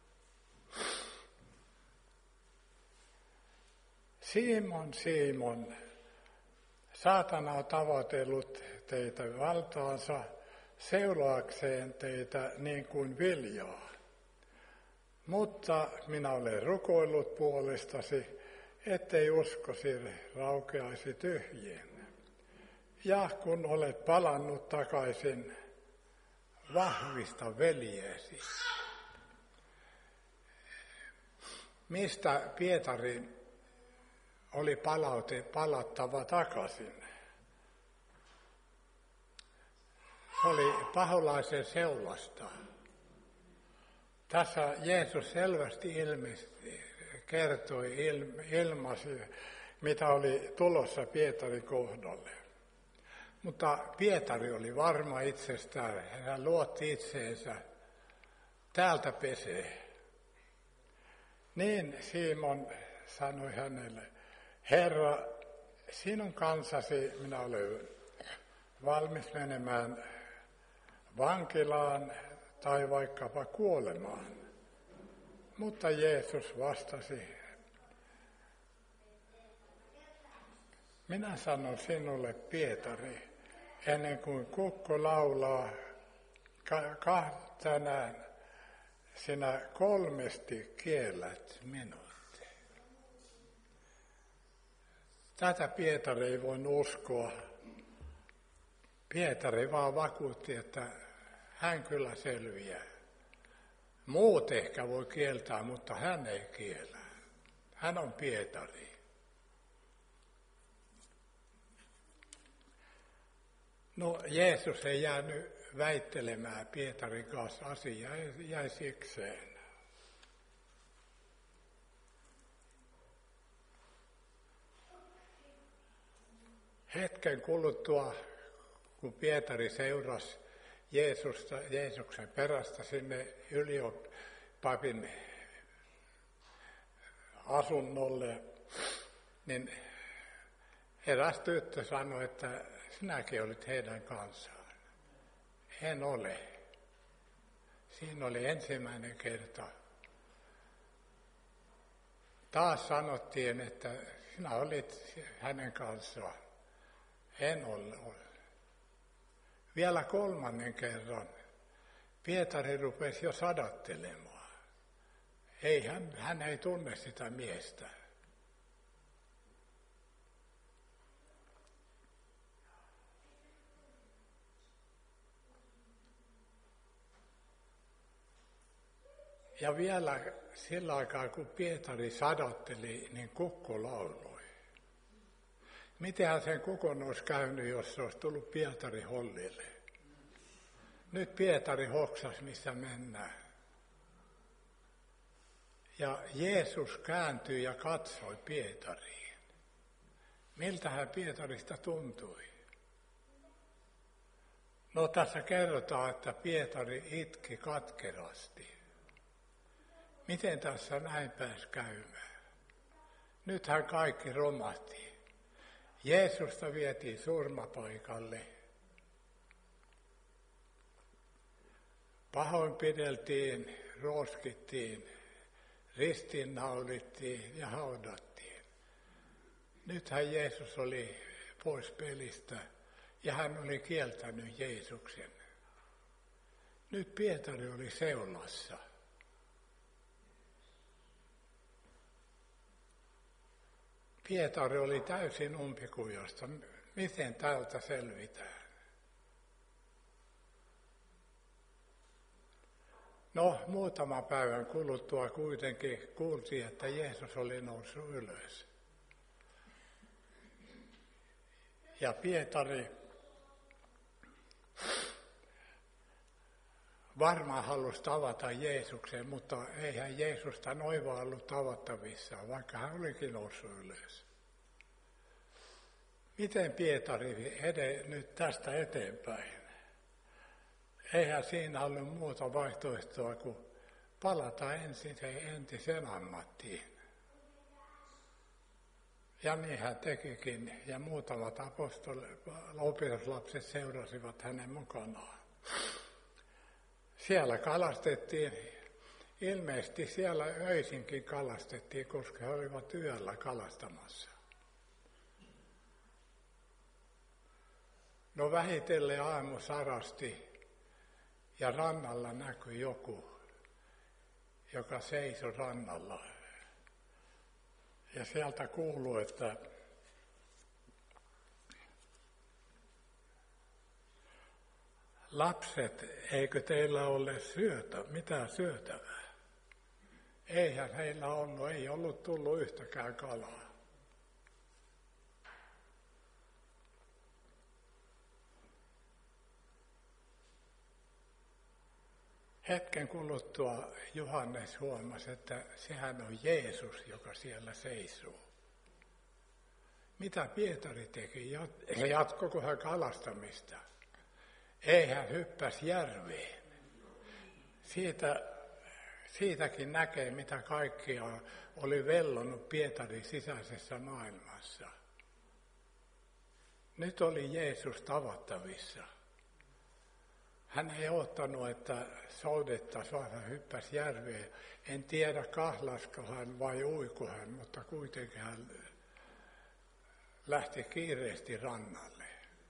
Simon, Simon, saatana on tavoitellut teitä valtaansa seuloakseen teitä niin kuin viljaa. Mutta minä olen rukoillut puolestasi, ettei uskosi raukeaisi tyhjiin. Ja kun olet palannut takaisin, vahvista veljeesi. Mistä Pietarin oli palaute, palattava takaisin? Se oli paholaisen seulasta. Tässä Jeesus selvästi ilmesti, kertoi, ilmaisi, mitä oli tulossa Pietarin kohdalle. Mutta Pietari oli varma itsestään, hän luotti itseensä, täältä pesee. Niin Simon sanoi hänelle, Herra, sinun kanssasi minä olen valmis menemään vankilaan tai vaikkapa kuolemaan. Mutta Jeesus vastasi, minä sanon sinulle, Pietari, ennen kuin kukko laulaa ka- tänään, sinä kolmesti kiellät minut. Tätä Pietari ei voinut uskoa. Pietari vaan vakuutti, että hän kyllä selviää. Muut ehkä voi kieltää, mutta hän ei kiellä. Hän on Pietari. No Jeesus ei jäänyt väittelemään Pietarin kanssa asiaa, jäi sikseen. Hetken kuluttua, kun Pietari seurasi Jeesusta, Jeesuksen perästä sinne yliopapin asunnolle, niin eräs tyttö sanoi, että sinäkin olit heidän kanssaan. En ole. Siinä oli ensimmäinen kerta. Taas sanottiin, että sinä olit hänen kanssaan. En ole. Vielä kolmannen kerran Pietari rupesi jo sadattelemaan. Ei, hän, hän ei tunne sitä miestä. Ja vielä sillä aikaa, kun Pietari sadatteli, niin kukko lauloi. Mitenhän sen kukon olisi käynyt, jos se olisi tullut Pietari hollille? Nyt Pietari hoksasi, missä mennään. Ja Jeesus kääntyi ja katsoi Pietariin. Miltähän Pietarista tuntui? No tässä kerrotaan, että Pietari itki katkerasti. Miten tässä näin pääsi käymään? Nythän kaikki romahti. Jeesusta vietiin surmapaikalle. Pahoinpideltiin, ruoskittiin, ristiinnaulittiin ja haudattiin. Nythän Jeesus oli pois pelistä ja hän oli kieltänyt Jeesuksen. Nyt Pietari oli seulassa. Pietari oli täysin umpikujasta. Miten täältä selvitään? No, muutaman päivän kuluttua kuitenkin kuultiin, että Jeesus oli noussut ylös. Ja Pietari varmaan halusi tavata Jeesuksen, mutta eihän Jeesusta noin vaan ollut tavattavissa, vaikka hän olikin noussut ylös. Miten Pietari ede, nyt tästä eteenpäin? Eihän siinä ollut muuta vaihtoehtoa kuin palata ensin entiseen ammattiin. Ja niin hän tekikin, ja muutamat apostoli, opetuslapset seurasivat hänen mukanaan. Siellä kalastettiin, ilmeisesti siellä öisinkin kalastettiin, koska he olivat yöllä kalastamassa. No vähitellen aamu sarasti, ja rannalla näkyi joku, joka seisoi rannalla. Ja sieltä kuuluu, että lapset, eikö teillä ole syötä, mitään syötävää? Eihän heillä ollut, ei ollut tullut yhtäkään kalaa. Hetken kuluttua Johannes huomasi, että sehän on Jeesus, joka siellä seisoo. Mitä Pietari teki? Jatkoiko hän kalastamista? Ei, hän hyppäsi järveen. Siitä, siitäkin näkee, mitä kaikkia oli vellonut Pietarin sisäisessä maailmassa. Nyt oli Jeesus tavattavissa. Hän ei odottanut, että soudettaisiin, vaan hän hyppäsi järveen. En tiedä, kahlasko hän vai uiko hän, mutta kuitenkin hän lähti kiireesti rannalle.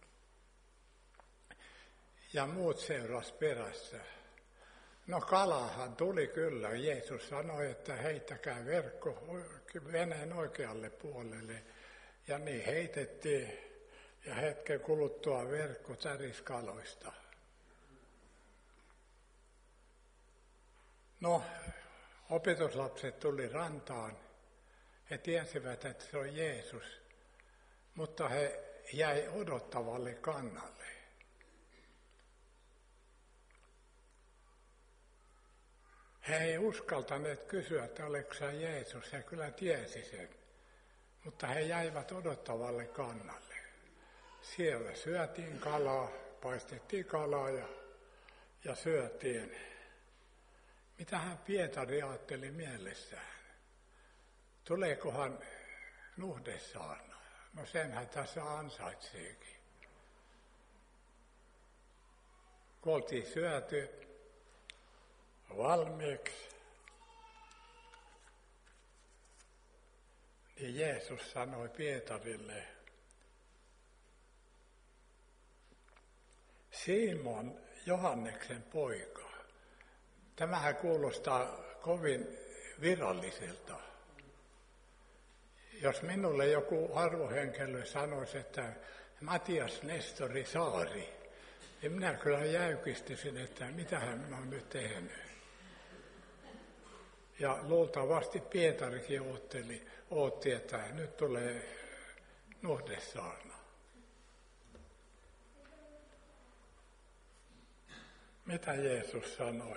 Ja muut seurasi perässä. No kalahan tuli kyllä. Jeesus sanoi, että heittäkää verkko veneen oikealle puolelle. Ja niin heitettiin, ja hetken kuluttua verkko tärisi kaloista. No, opetuslapset tuli rantaan. He tiesivät, että se on Jeesus, mutta he jäi odottavalle kannalle. He ei uskaltaneet kysyä, että oletko sä Jeesus. He kyllä tiesi sen, mutta he jäivät odottavalle kannalle. Siellä syötiin kalaa, paistettiin kalaa ja, ja syötiin. Mitähän Pietari ajatteli mielessään? Tuleekohan nuhdesaarna? No senhän tässä ansaitseekin. Kun oltiin syöty valmiiksi, niin Jeesus sanoi Pietarille, Simon, Johanneksen poika. Tämähän kuulostaa kovin viralliselta. Jos minulle joku arvohenkilö sanoisi, että Matias Nestori Saari, niin minä kyllä jäykistisin, että mitähän minä olen nyt tehnyt. Ja luultavasti Pietarikin odotteli, odotti, että nyt tulee nuhdesaarna. Mitä Jeesus sanoi?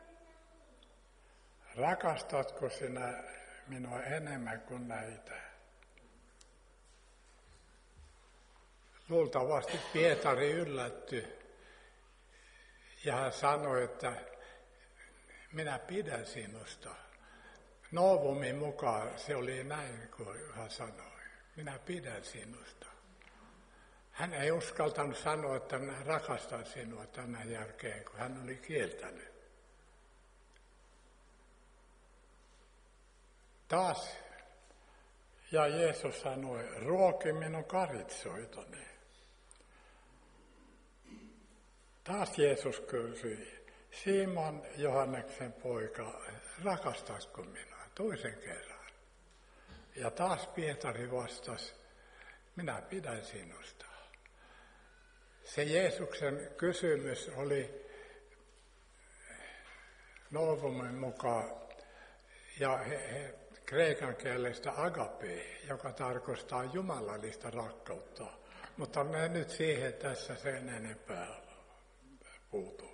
Rakastatko sinä minua enemmän kuin näitä? Luultavasti Pietari yllättyi ja hän sanoi, että minä pidän sinusta. Novumin mukaan se oli näin, kuin hän sanoi. Minä pidän sinusta. Hän ei uskaltanut sanoa, että minä rakastan sinua tämän jälkeen, kun hän oli kieltänyt. Taas, ja Jeesus sanoi, ruoki minun karitsoitani. Taas Jeesus kysyi, Simon, Johanneksen poika, rakastatko minua? Toisen kerran. Ja taas Pietari vastasi, minä pidän sinusta. Se Jeesuksen kysymys oli Novumin mukaan, ja he, he, kreikan kielestä agape, joka tarkoittaa jumalallista rakkautta. Mutta me nyt siihen tässä sen enempää puutu.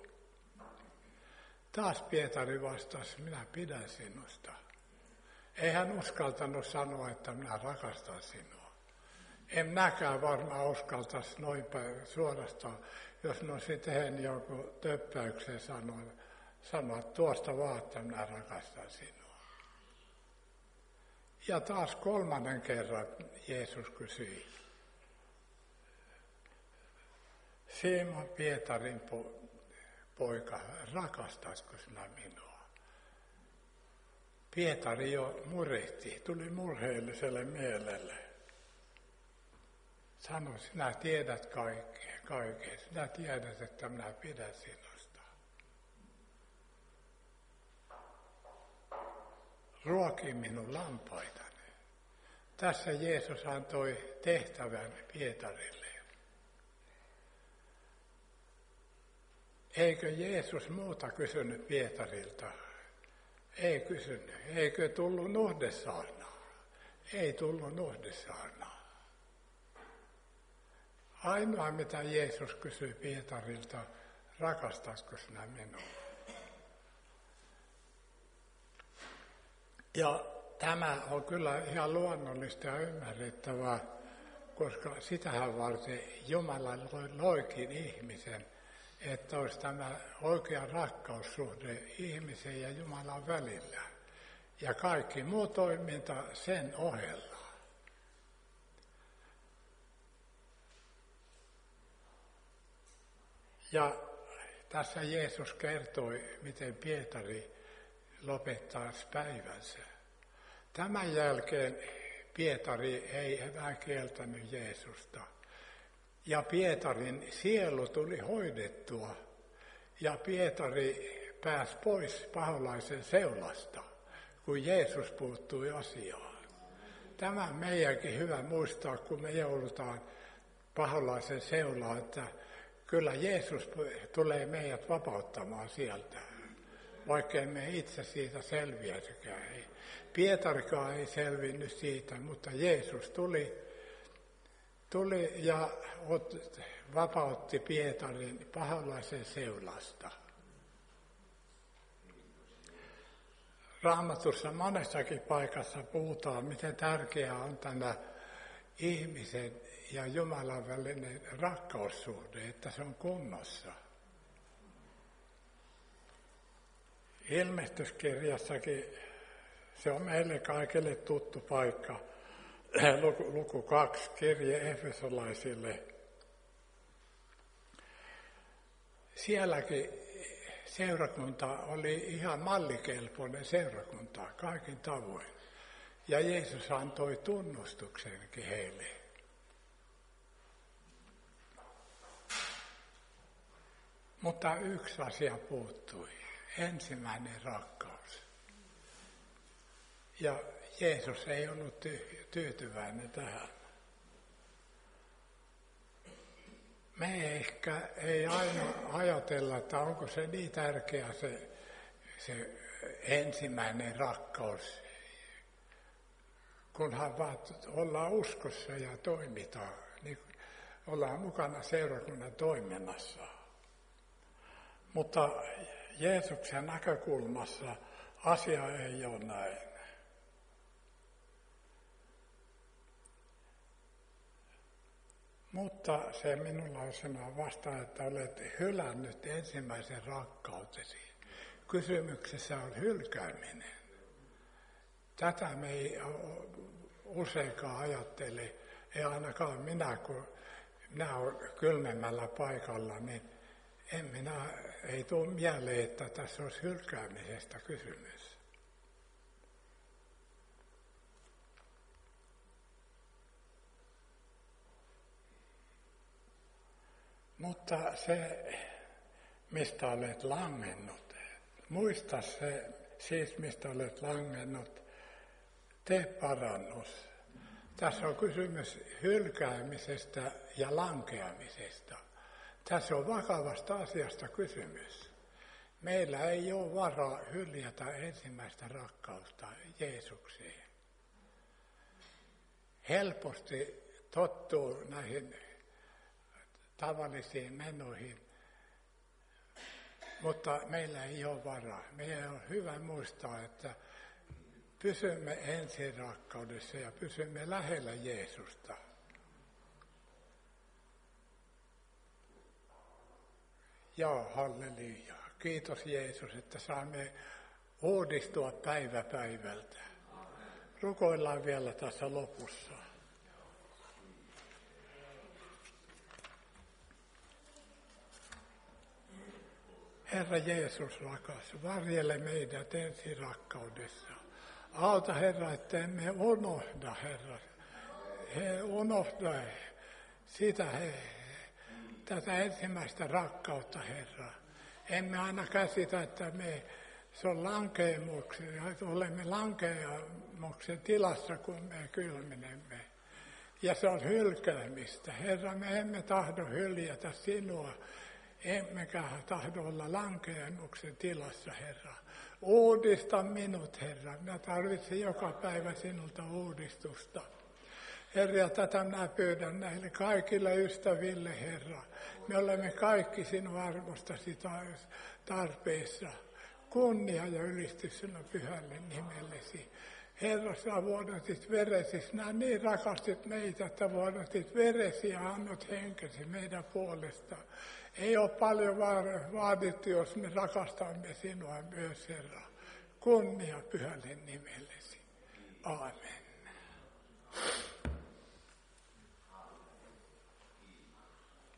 Taas Pietari vastasi, minä pidän sinusta. Ei hän uskaltanut sanoa, että minä rakastan sinua. En minäkään varmaan uskaltaisi noin päin suorastaan, jos mä olisin tehnyt jonkun töppäyksen sanoa, sanoa tuosta vaan, että minä rakastan sinua. Ja taas kolmannen kerran Jeesus kysyi, Simon Pietarin po- poika, rakastatko sinä minua? Pietari jo murehti, tuli murheelliselle mielelle. Sano, sinä tiedät kaikkea, kaikkea. Sinä tiedät, että minä pidän sinusta. Ruoki minun lampaitani. Tässä Jeesus antoi tehtävän Pietarille. Eikö Jeesus muuta kysynyt Pietarilta? Ei kysynyt. Eikö tullut nuhdesaarnaa? Ei tullut nuhdesaarnaa. Ainoa, mitä Jeesus kysyi Pietarilta, rakastatko sinä minua? Ja tämä on kyllä ihan luonnollista ja ymmärrettävää, koska sitähän varten Jumala loikin ihmisen, että olisi tämä oikea rakkaussuhde ihmisen ja Jumalan välillä. Ja kaikki muu toiminta sen ohella. Ja tässä Jeesus kertoi, miten Pietari lopettaa päivänsä. Tämän jälkeen Pietari ei enää kieltänyt Jeesusta. Ja Pietarin sielu tuli hoidettua. Ja Pietari pääsi pois paholaisen seulasta, kun Jeesus puuttui asiaan. Tämä on meidänkin hyvä muistaa, kun me joudutaan paholaisen seulaan, että kyllä Jeesus tulee meidät vapauttamaan sieltä, vaikkei me itse siitä selviäisikään. Pietarikaan ei selvinnyt siitä, mutta Jeesus tuli, tuli ja vapautti Pietarin paholaisen seulasta. Raamatussa monessakin paikassa puhutaan, miten tärkeää on tämä ihmisen ja Jumalan välinen rakkaussuhde, että se on kunnossa. Ilmestyskirjassakin se on meille kaikille tuttu paikka, luku, luku kaksi, kirje Efesolaisille. Sielläkin seurakunta oli ihan mallikelpoinen seurakunta kaikin tavoin. Ja Jeesus antoi tunnustuksenkin heille. Mutta yksi asia puuttui. Ensimmäinen rakkaus. Ja Jeesus ei ollut tyytyväinen tähän. Me ehkä ei aina ajatella, että onko se niin tärkeä se, se ensimmäinen rakkaus, kunhan vaan ollaan uskossa ja toimitaan, niin ollaan mukana seurakunnan toiminnassa. Mutta Jeesuksen näkökulmassa asia ei ole näin. Mutta se minulla on sanoa vastaan, että olet hylännyt ensimmäisen rakkautesi. Kysymyksessä on hylkääminen. Tätä me ei useinkaan ajattele, ei ainakaan minä, kun minä olen kylmemmällä paikalla, niin en minä, ei tule mieleen, että tässä olisi hylkäämisestä kysymys. Mutta se, mistä olet langennut, muista se, siis mistä olet langennut, tee parannus. Tässä on kysymys hylkäämisestä ja lankeamisesta. Tässä on vakavasta asiasta kysymys. Meillä ei ole varaa hyljätä ensimmäistä rakkausta Jeesukseen. Helposti tottuu näihin tavallisiin menoihin, mutta meillä ei ole varaa. Meidän on hyvä muistaa, että pysymme ensin rakkaudessa ja pysymme lähellä Jeesusta. Joo, halleluja. Kiitos Jeesus, että saamme uudistua päivä päivältä. Rukoillaan vielä tässä lopussa. Herra Jeesus rakas, varjele meidät ensin rakkaudessa. Auta Herra, että emme unohda Herra. He unohda sitä, he, tätä ensimmäistä rakkautta Herra. Emme aina käsitä, että me se on lankeemuksen, että olemme lankeemuksen tilassa, kun me kylmenemme. Ja se on hylkäämistä. Herra, me emme tahdo hyljätä sinua, emmekä tahdo olla lankeemuksen tilassa, Herra. Uudista minut, Herra. Minä tarvitsen joka päivä sinulta uudistusta. Herra, ja tätä minä pyydän näille kaikille ystäville, Herra. Me olemme kaikki sinun armostasi tarpeessa. Kunnia ja ylistys sinun pyhälle nimellesi. Herra, sinä vuodatit veresi, sinä niin rakastit meitä, että vuodatit veresi ja annot henkesi meidän puolesta. Ei ole paljon vaadittu, jos me rakastamme sinua myös, Herra. Kunnia pyhälle nimelle.